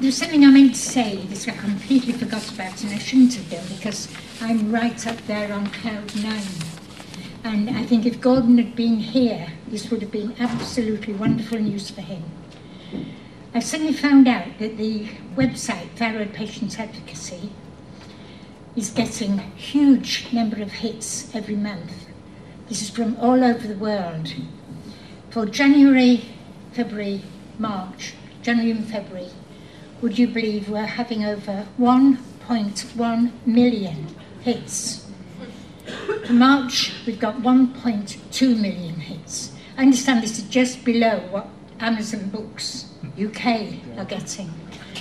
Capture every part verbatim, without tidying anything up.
was something I meant to say that I completely forgot about, and I shouldn't have done, because I'm right up there on cloud nine. And I think if Gordon had been here, this would have been absolutely wonderful news for him. I've suddenly found out that the website, Thyroid Patients Advocacy, is getting a huge number of hits every month. This is from all over the world. For January, February, March, January and February, would you believe we're having over one point one million hits? For March, we've got one point two million hits. I understand this is just below what Amazon Books U K are getting.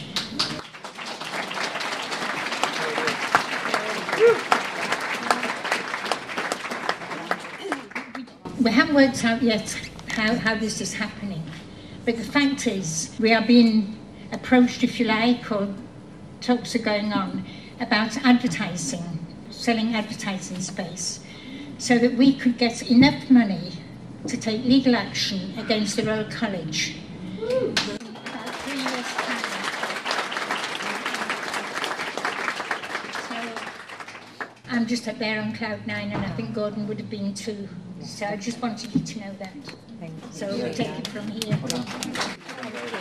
We haven't worked out yet how, how this is happening, but the fact is we are being approached, if you like, or talks are going on about advertising, selling advertising space, so that we could get enough money to take legal action against the Royal College. About three years' time. So I'm just up there on cloud nine, and I think Gordon would have been too. So I just wanted you to know that. So we'll take it from here.